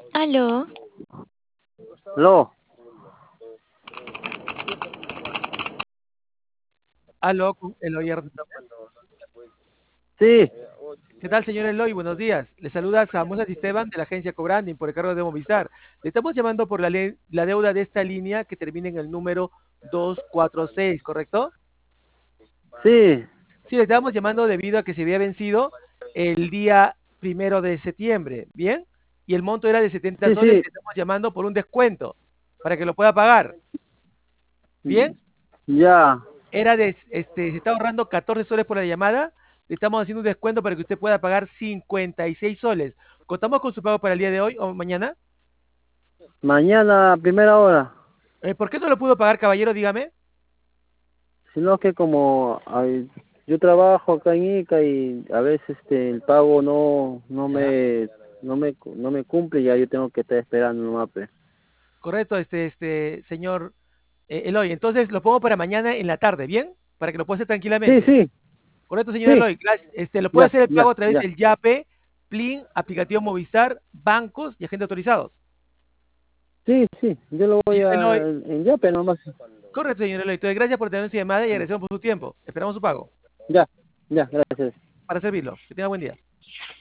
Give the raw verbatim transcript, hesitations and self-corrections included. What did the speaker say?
Aló. Aló. Aló, con Eloy Hernández. Sí, ¿Qué tal, señor Eloy? Buenos días. Le saluda Samuel Esteban de la agencia Cobranding por el cargo de Movistar. Le estamos llamando por la, le- la deuda de esta línea que termina en el número dos cuatro seis, ¿correcto? sí, Sí, le estamos llamando debido a que se había vencido el día primero de septiembre, ¿bien? Y el monto era de setenta sí, soles, sí. le estamos llamando por un descuento para que lo pueda pagar, ¿bien? Ya. Era de, este, se está ahorrando catorce soles por la llamada, le estamos haciendo un descuento para que usted pueda pagar cincuenta y seis soles. ¿Contamos con su pago para el día de hoy o mañana? Mañana a primera hora. Eh, ¿por qué no lo pudo pagar, caballero? Dígame. Sino que como ay, yo trabajo acá en Ica y a veces este el pago no no Ya. me no me no me cumple, ya yo tengo que estar esperando nomás, pe. Correcto, este, este, señor eh, Eloy. Entonces lo pongo para mañana en la tarde, ¿bien? Para que lo pueda hacer Sí, tranquilamente. sí, Correcto, señor sí. Eloy. Gracias. Este, lo puede Ya, hacer el pago ya, a través ya. del YAPE, Plin, aplicativo Movistar, bancos y agentes autorizados. Sí, sí, yo lo voy Señor a Eloy. en Yape nomás. Correcto, señor Eloy. Entonces, gracias por tener su llamada y agradecemos por su tiempo. Esperamos su pago Ya, ya, gracias. para servirlo. Que tenga buen día.